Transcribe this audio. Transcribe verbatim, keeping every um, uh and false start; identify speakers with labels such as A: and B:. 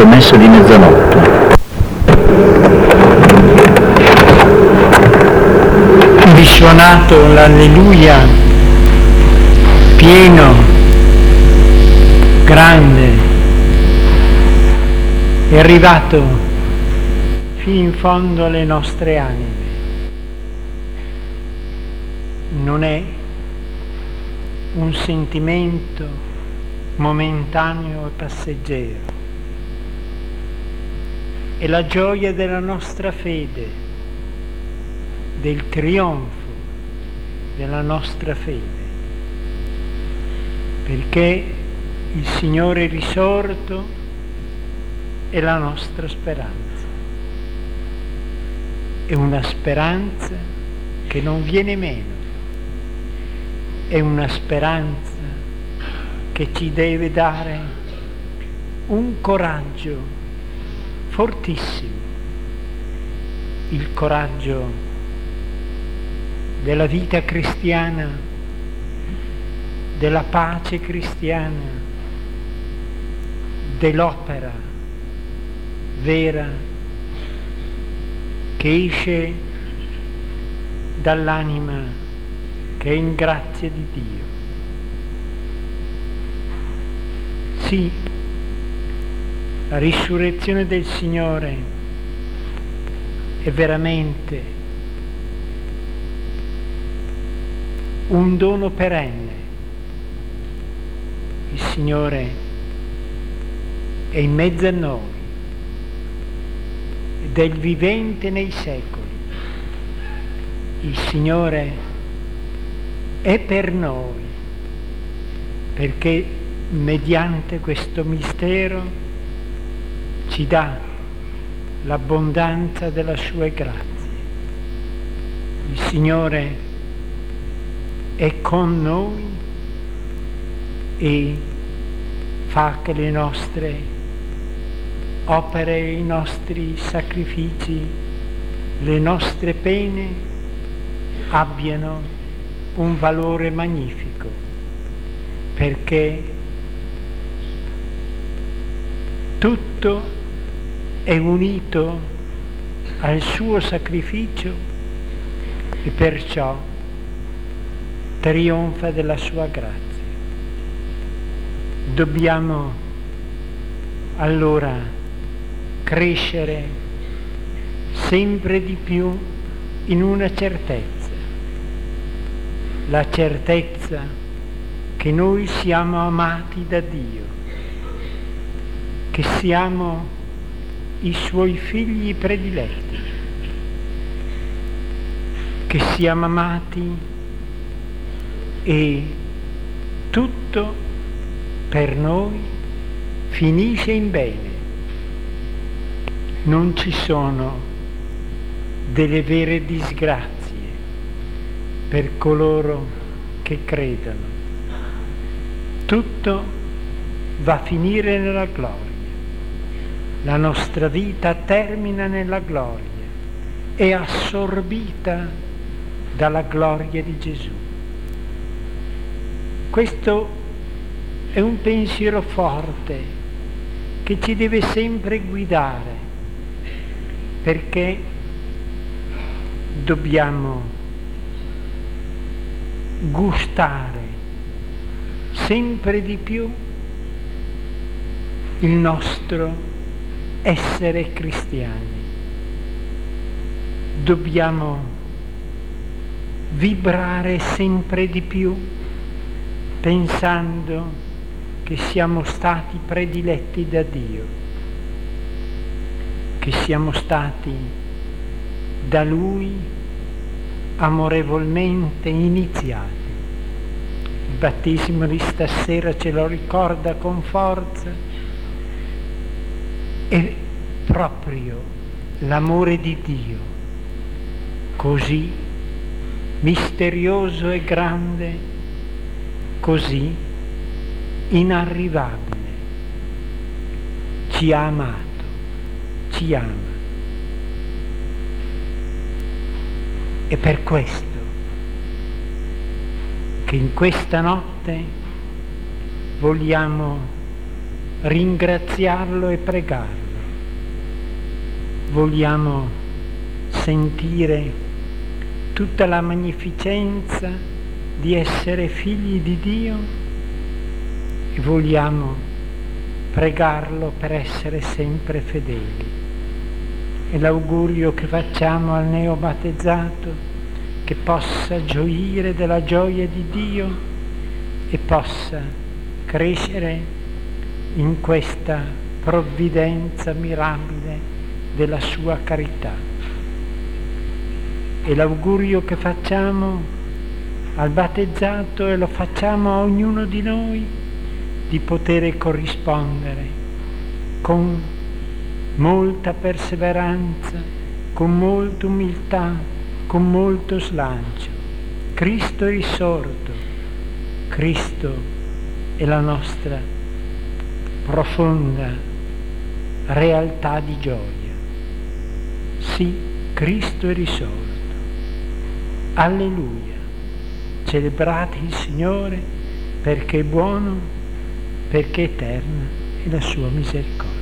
A: promessa di mezzanotte.
B: Risuonato l'alleluia, pieno, grande, è arrivato fino in fondo alle nostre anime. Non è un sentimento momentaneo e passeggero, è la gioia della nostra fede, del trionfo della nostra fede, perché il Signore risorto è la nostra speranza. È una speranza che non viene meno, è una speranza che ci deve dare un coraggio fortissimo, il coraggio della vita cristiana, della pace cristiana, dell'opera vera che esce dall'anima che è in grazia di Dio. Sì, la risurrezione del Signore è veramente un dono perenne. Il Signore è in mezzo a noi ed è il vivente nei secoli. Il Signore è per noi, perché mediante questo mistero ci dà l'abbondanza della sua grazia. Il Signore è con noi e fa che le nostre opere, i nostri sacrifici, le nostre pene abbiano un valore magnifico, perché tutto è unito al suo sacrificio e perciò trionfa della sua grazia. Dobbiamo allora crescere sempre di più in una certezza, la certezza che noi siamo amati da Dio, che siamo i Suoi figli prediletti, che siamo amati e tutto per noi finisce in bene. Non ci sono delle vere disgrazie per coloro che credono. Tutto va a finire nella gloria. La nostra vita termina nella gloria, è assorbita dalla gloria di Gesù. Questo è un pensiero forte che ci deve sempre guidare, perché dobbiamo gustare sempre di più il nostro essere cristiani. Dobbiamo vibrare sempre di più pensando che siamo stati prediletti da Dio, che siamo stati da Lui amorevolmente iniziati. Il battesimo di stasera ce lo ricorda con forza. È proprio l'amore di Dio, così misterioso e grande, così inarrivabile, ci ha amato, ci ama. È per questo che in questa notte vogliamo ringraziarlo e pregarlo. Vogliamo sentire tutta la magnificenza di essere figli di Dio e vogliamo pregarlo per essere sempre fedeli. E l'augurio che facciamo al neobattezzato, che possa gioire della gioia di Dio e possa crescere in questa provvidenza mirabile della sua carità. E l'augurio che facciamo al battezzato, e lo facciamo a ognuno di noi, di poter corrispondere con molta perseveranza, con molta umiltà, con molto slancio. Cristo è risorto, Cristo è la nostra profonda realtà di gioia. Sì, Cristo è risorto. Alleluia. Celebrate il Signore perché è buono, perché eterna è la sua misericordia.